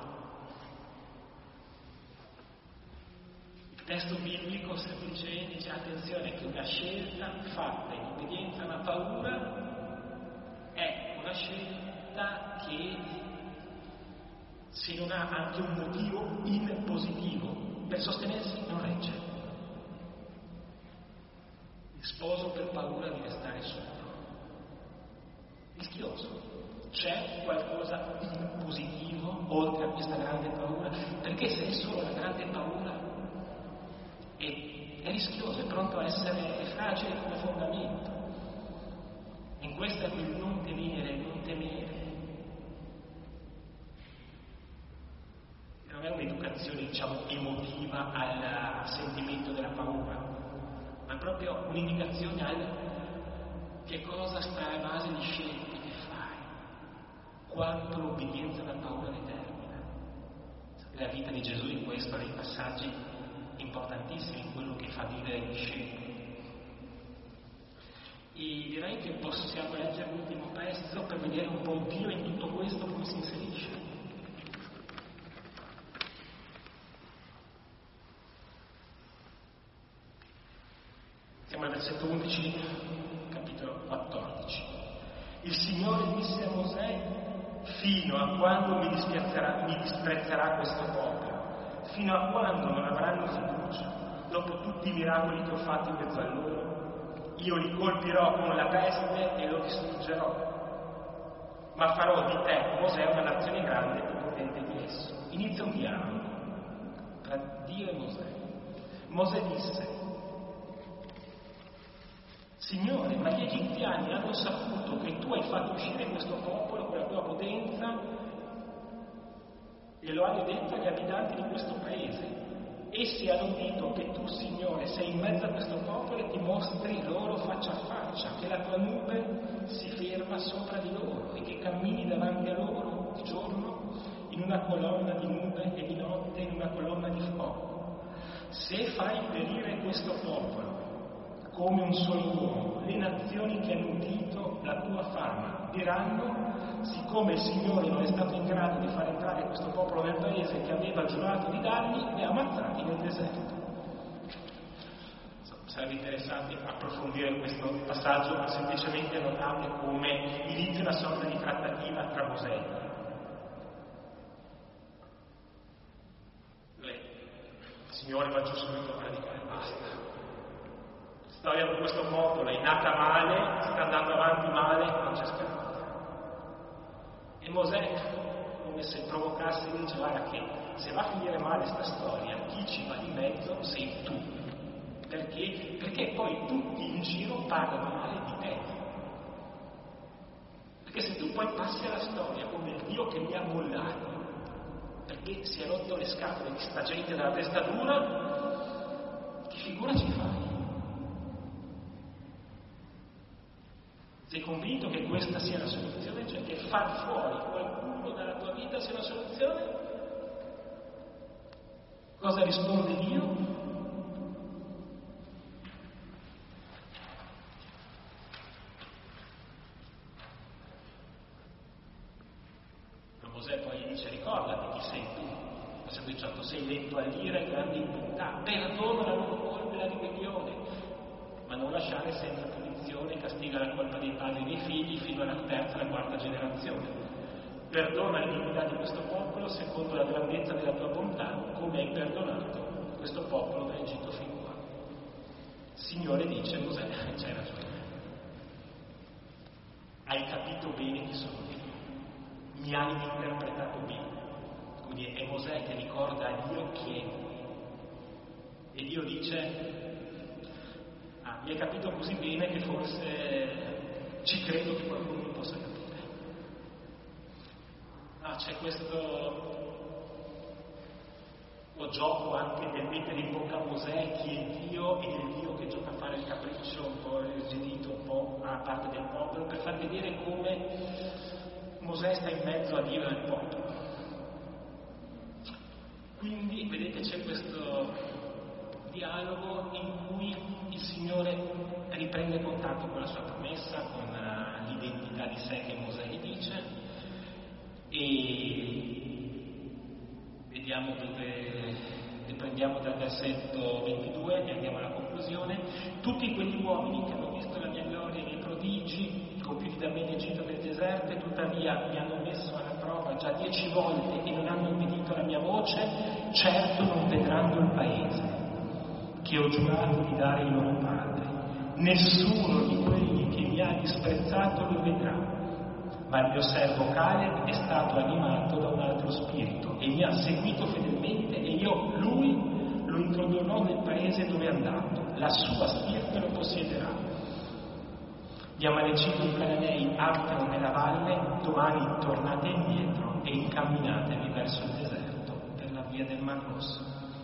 Il testo biblico semplicemente dice: attenzione, che una scelta fatta in obbedienza alla paura è una scelta che, se non ha anche un motivo in positivo per sostenersi, non regge. Sposo per paura di restare solo. Rischioso. C'è qualcosa di positivo oltre a questa grande paura? Perché se è solo la grande paura è, è rischioso, è pronto a essere fragile come fondamento. In questo è quel non temere, non temere. Non è un'educazione, diciamo, emotiva al sentimento della paura, ma proprio un'indicazione al che cosa sta alla base di scelte che fai, quanto l'obbedienza alla paura determina. La vita di Gesù in questo ha dei passaggi importantissimi in quello che fa vivere gli discepoli. E direi che possiamo leggere l'ultimo pezzo per vedere un po' Dio in tutto questo come si inserisce. Siamo al versetto undici, capitolo quattordici. Il Signore disse a Mosè: fino a quando mi disprezzerà, mi disprezzerà questo popolo? Fino a quando non avranno fiducia? Dopo tutti i miracoli che ho fatto in mezzo a loro, io li colpirò con la peste e lo distruggerò. Ma farò di te, Mosè, una nazione grande e più potente di esso. Inizia un dialogo tra Dio e Mosè. Mosè disse: Signore, ma gli egiziani hanno saputo che tu hai fatto uscire questo popolo con la tua potenza e lo hanno detto agli abitanti di questo paese. Essi hanno udito che tu, Signore, sei in mezzo a questo popolo e ti mostri loro faccia a faccia, che la tua nube si ferma sopra di loro e che cammini davanti a loro di giorno in una colonna di nube e di notte in una colonna di fuoco. Se fai perire questo popolo come un solo uomo, le nazioni che hanno udito la tua fama diranno: siccome il Signore non è stato in grado di far entrare questo popolo nel paese che aveva giurato di dargli, li ha ammazzati nel deserto. Sarebbe interessante approfondire questo passaggio, ma semplicemente notate come inizia una sorta di trattativa tra Mosè e Dio. Il Signore va giù subito a predicare: basta. La storia con questo popolo è nata male, sta andando avanti male, non c'è speranza. E Mosè, come se provocasse, dice: guarda che se va a finire male sta storia, chi ci va di mezzo sei tu. Perché? Perché poi tutti in giro parlano male di te. Perché se tu poi passi alla storia come il Dio che mi ha mollato, perché perché si è rotto le scatole di sta gente dalla testa dura, che figura ci fai? Sei convinto che questa sia la soluzione? Cioè che far fuori qualcuno dalla tua vita sia la soluzione? Cosa risponde Dio? Mosè poi gli dice: ricordati chi sei tu. Versetto diciotto: sei lento a dire grandi impunità, perdona la loro colpa e la ribellione, ma non lasciare senza punizione, castiga la colpa dei padri e dei figli fino alla terza e alla quarta generazione. Perdona l'iniquità di questo popolo secondo la grandezza della tua bontà, come hai perdonato questo popolo dall'Egitto fin qua. Il Signore dice: Mosè, c'hai ragione, hai capito bene chi sono io, mi hai interpretato bene. Quindi è Mosè che ricorda a Dio chi è lui. E Dio dice: ah, mi hai capito così bene che forse ci credo che qualcuno mi possa capire. Ah, c'è questo o gioco anche del mettere in bocca a Mosè chi è Dio, e del Dio che gioca a fare il capriccio un po' irrigidito un po' a parte del popolo, per far vedere come Mosè sta in mezzo a Dio e al popolo. Quindi vedete, c'è questo dialogo in cui il Signore riprende contatto con la sua promessa, con uh, l'identità di sé che Mosè gli dice, e vediamo dove riprendiamo dal versetto ventidue e andiamo alla conclusione. Tutti quegli uomini che hanno visto la mia gloria e i miei prodigi compiuti da me in Egitto nel deserto, e tuttavia mi hanno messo alla prova già dieci volte e non hanno obbedito alla mia voce, certo non vedranno il paese che ho giurato di dare ai loro padri. Nessuno di quelli che mi ha disprezzato lo vedrà, ma il mio servo Caleb è stato animato da un altro spirito e mi ha seguito fedelmente, e io, lui, lo introdurrò nel paese dove è andato, la sua stirpe lo possiederà. Gli Amalekiti e i Cananei abitano nella valle, domani tornate indietro e incamminatevi verso il deserto per la via del Mar Rosso.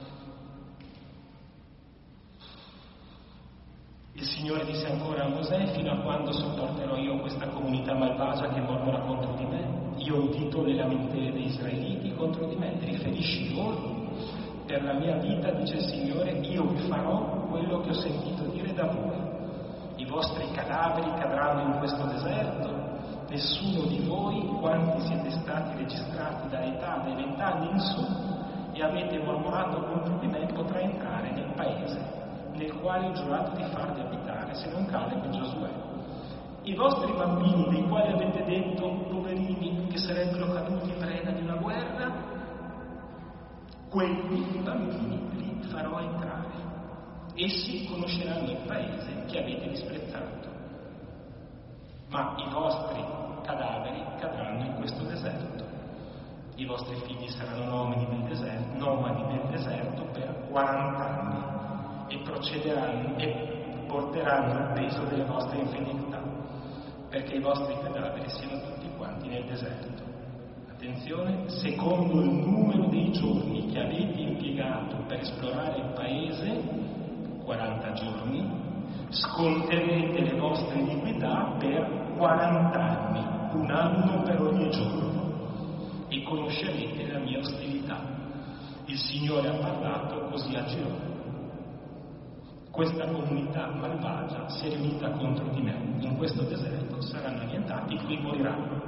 Il Signore disse ancora a Mosè: fino a quando sopporterò io questa comunità malvagia che mormora contro di me? Io ho udito le lamentele degli israeliti contro di me, riferisci loro? Per la mia vita, dice il Signore, io vi farò quello che ho sentito dire da voi. I vostri cadaveri cadranno in questo deserto, nessuno di voi, quanti siete stati registrati dall'età dei vent'anni in su e avete mormorato contro di me, potrà entrare nel paese nel quale ho giurato di farvi abitare, se non Caleb e Giosuè. I vostri bambini, dei quali avete detto, poverini, che sarebbero caduti preda di una guerra, quegli bambini li farò entrare. Essi conosceranno il paese che avete disprezzato. Ma i vostri cadaveri cadranno in questo deserto. I vostri figli saranno nomadi del deserto, nomadi del deserto per quaranta anni. E procederanno e porteranno il peso delle vostre infedeltà, perché i vostri cadaveri siano tutti quanti nel deserto. Attenzione, secondo il numero dei giorni che avete impiegato per esplorare il paese, quaranta giorni, sconterete le vostre iniquità per quaranta anni, un anno per ogni giorno, e conoscerete la mia ostilità. Il Signore ha parlato, così agirò. Questa comunità malvagia si è riunita contro di me. In questo deserto saranno annientati, qui moriranno.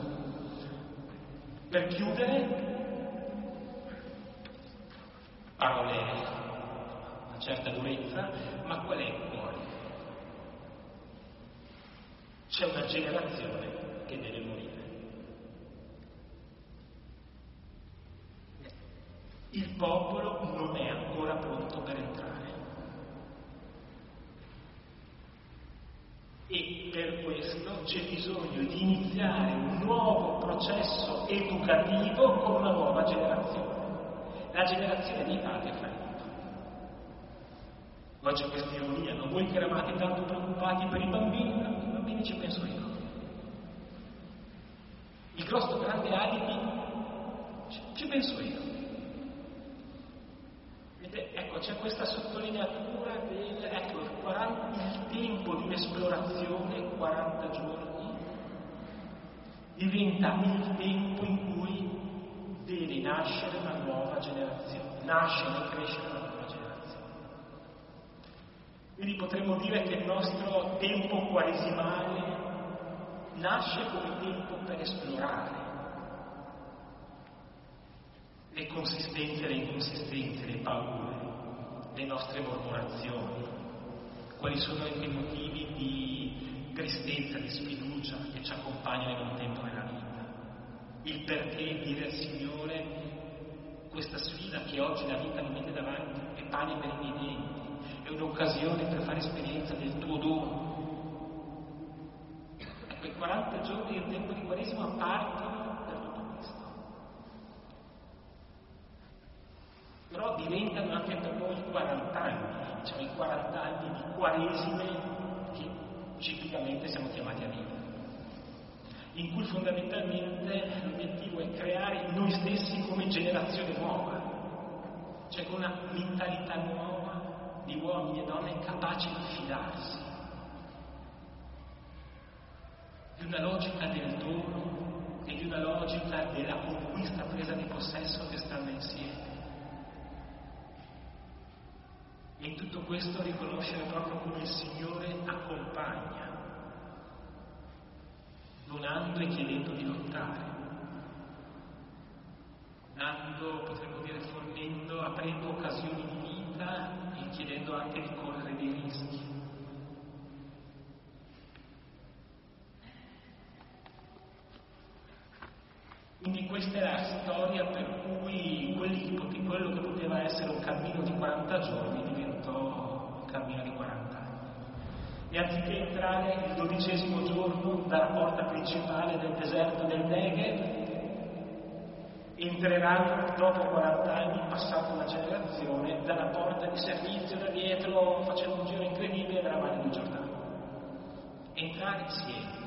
Per chiudere, parole a una certa durezza, ma qual è il cuore? C'è una generazione che deve morire. Il popolo non è ancora pronto per entrare. E per questo c'è bisogno di iniziare un nuovo processo educativo con una nuova generazione. La generazione dei padri è fallita. Poi c'è questa ironia, no? Voi che eravate tanto preoccupati per i bambini, no? I bambini ci penso io. Il grosso grande alibi, cioè, Ci penso io. Ed è, ecco, c'è questa sottolineatura del, ecco, il, quaranta, il tempo di un'esplorazione, quaranta giorni, diventa il tempo in cui deve nascere una nuova generazione, nascere e crescere una nuova generazione. Quindi potremmo dire che il nostro tempo quaresimale nasce come tempo per esplorare le consistenze e le inconsistenze, le paure, le nostre mormorazioni, quali sono anche i motivi di tristezza, di sfiducia che ci accompagnano in un tempo della vita, il perché dire al Signore questa sfida che oggi la vita mi mette davanti è pane per i miei denti, è un'occasione per fare esperienza del tuo dono. Ecco, i quaranta giorni del tempo di Quaresima partono per tutto questo. Però diventano anche per noi quaranta anni, diciamo i quaranta anni di Quaresime che ciclicamente siamo chiamati a vivere, in cui fondamentalmente l'obiettivo è creare noi stessi come generazione nuova, cioè con una mentalità nuova di uomini e donne capaci di fidarsi, di una logica del dono e di una logica della conquista presa di possesso che stanno insieme. E in tutto questo riconoscere proprio come il Signore accompagna, donando e chiedendo di lottare, dando, potremmo dire, fornendo, aprendo occasioni di vita e chiedendo anche di correre dei rischi. Quindi questa è la storia per cui quello che poteva essere un cammino di quaranta giorni diventò un cammino di quaranta anni. E anziché entrare il dodicesimo giorno dalla porta principale del deserto del Negev, entreranno dopo quaranta anni, passata una generazione, dalla porta di servizio da dietro, facendo un giro incredibile dalla valle del Giordano. Entrare si entra.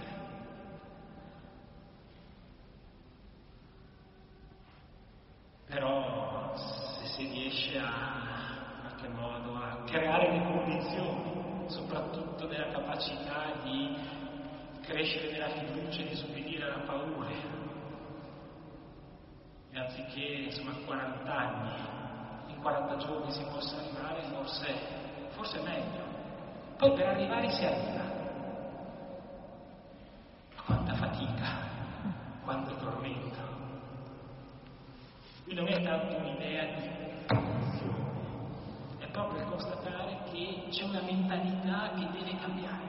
Però se si riesce a, in qualche modo, a creare le condizioni, soprattutto della capacità di crescere nella fiducia e di subire alla paura, e anziché insomma quaranta anni, in quaranta giorni si possa arrivare, forse, forse è meglio. Poi per arrivare si arriva. Ma quanta fatica, quanto tormento. Qui non è tanto un'idea di posizione, è proprio il constatare che c'è una mentalità che deve cambiare.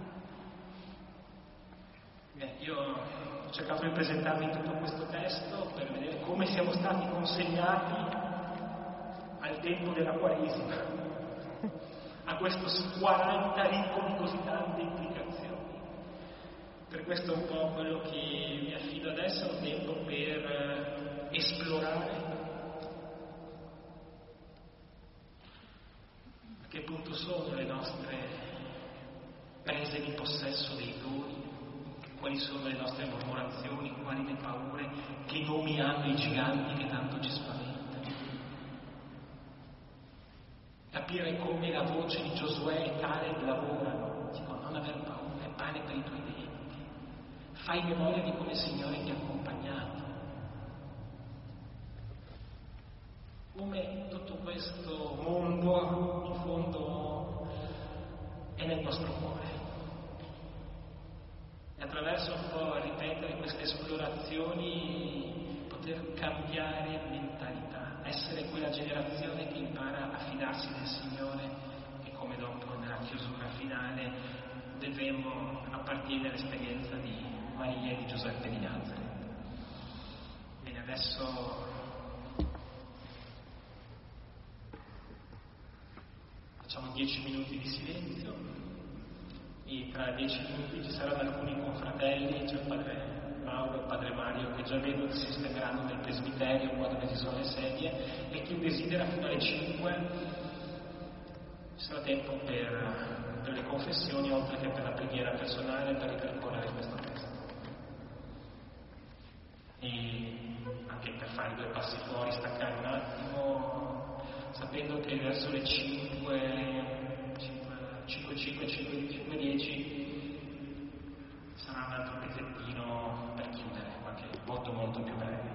Beh, io ho cercato di presentarvi tutto questo testo per vedere come siamo stati consegnati al tempo della Quaresima, a questo quaranta ricco di così tante implicazioni. Per questo è un po' quello che mi affido adesso, un tempo per esplorare a che punto sono le nostre prese di possesso dei doni, quali sono le nostre mormorazioni, quali le paure, che nomi hanno i giganti che tanto ci spaventano. Capire come la voce di Giosuè e Caleb lavorano, dicono non aver paura, è pane per i tuoi denti, fai memoria di come il Signore ti ha accompagnato. Come tutto questo mondo, in fondo, è nel nostro cuore. E attraverso un po' ripetere queste esplorazioni, poter cambiare mentalità, essere quella generazione che impara a fidarsi del Signore e come dopo nella chiusura finale vedremo appartiene all'esperienza di Maria e di Giuseppe di Nazareth. Bene, adesso facciamo dieci minuti di silenzio e tra dieci minuti ci saranno alcuni confratelli, c'è il padre Mauro e il padre Mario che già vedo che si sistemeranno nel presbiterio qua dove ci sono le sedie, e chi desidera fino alle cinque ci sarà tempo per, per le confessioni oltre che per la preghiera personale per ripercorrere questo testo e anche per fare due passi fuori, staccare un attimo, sapendo che verso le cinque, cinque, cinque, cinque, dieci sarà un altro pezzettino per chiudere, ma che è molto molto più breve.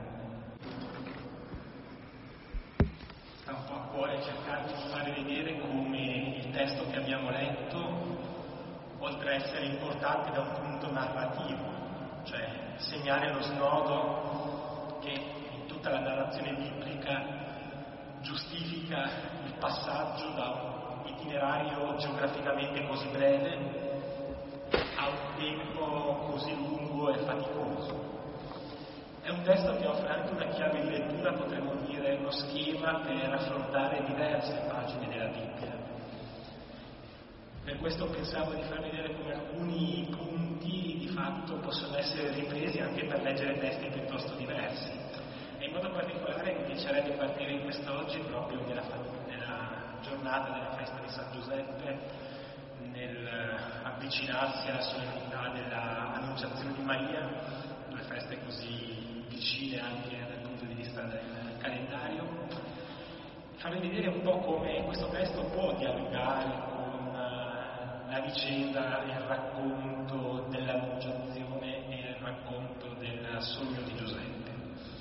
Sta un po' a cuore cercare di fare vedere come il testo che abbiamo letto, oltre a essere importante da un punto narrativo, cioè segnare lo snodo che in tutta la narrazione biblica giustifica il passaggio da un itinerario geograficamente così breve a un tempo così lungo e faticoso. È un testo che offre anche una chiave di lettura, potremmo dire uno schema per affrontare diverse pagine della Bibbia. Per questo pensavo di far vedere come alcuni punti di fatto possono essere ripresi anche per leggere testi piuttosto diversi. E in modo particolare mi piacerebbe partire in quest'oggi proprio nella, nella giornata della festa di San Giuseppe, nel avvicinarsi alla solennità dell'Annunciazione di Maria, due feste così vicine anche dal punto di vista del calendario, farvi vedere un po' come questo testo può dialogare la vicenda, il racconto dell'Annunciazione e il racconto del sogno di Giuseppe.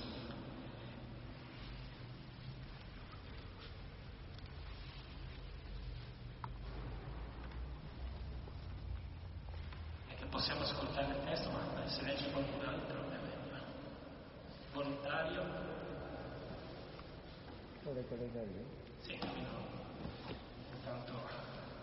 È che possiamo ascoltare il testo, ma se legge qualcun altro è meglio. Volontario? Vuole collegare io? Sì, no. Intanto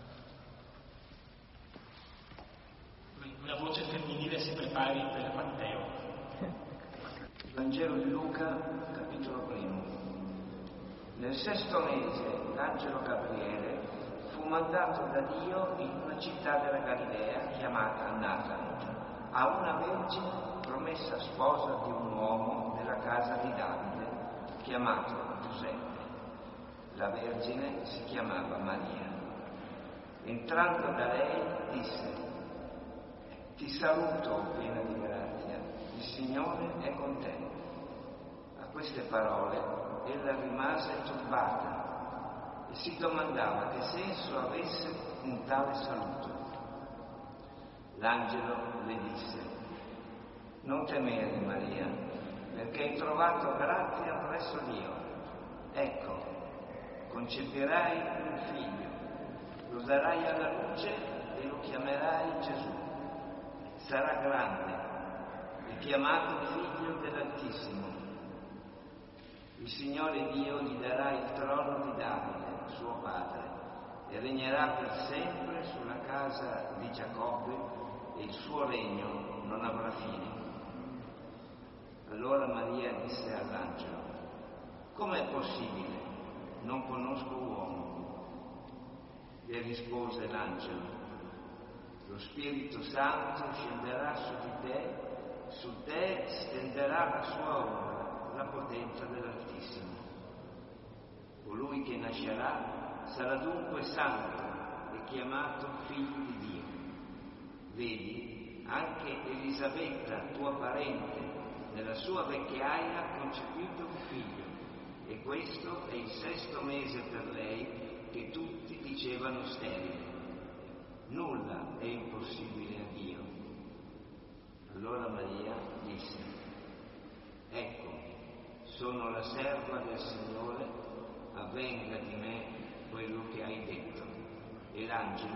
una voce femminile si prepari per Matteo. Vangelo di Luca, capitolo primo. Nel sesto mese l'angelo Gabriele fu mandato da Dio in una città della Galilea chiamata Nazaret, a una vergine promessa sposa di un uomo della casa di Davide chiamato Giuseppe. La vergine si chiamava Maria. Entrando da lei disse: Ti saluto, piena di grazia, il Signore è con te. A queste parole ella rimase turbata e si domandava che senso avesse un tale saluto. L'angelo le disse: Non temere, Maria, perché hai trovato grazia presso Dio. Ecco, concepirai un figlio, lo darai alla luce e lo chiamerai Gesù. Sarà grande e chiamato figlio dell'Altissimo. Il Signore Dio gli darà il trono di Davide, suo padre, e regnerà per sempre sulla casa di Giacobbe e il suo regno non avrà fine. Allora Maria disse all'angelo: Com'è possibile? Non conosco uomo. Le rispose l'angelo: Lo Spirito Santo scenderà su di te, su te stenderà la sua ombra, la potenza dell'Altissimo. Colui che nascerà sarà dunque santo e chiamato figlio di Dio. Vedi, anche Elisabetta, tua parente, nella sua vecchiaia ha concepito un figlio, e questo è il sesto mese per lei che tutti dicevano sterile. Nulla è impossibile a Dio. Allora Maria disse: Ecco, sono la serva del Signore, avvenga di me quello che hai detto. E l'angelo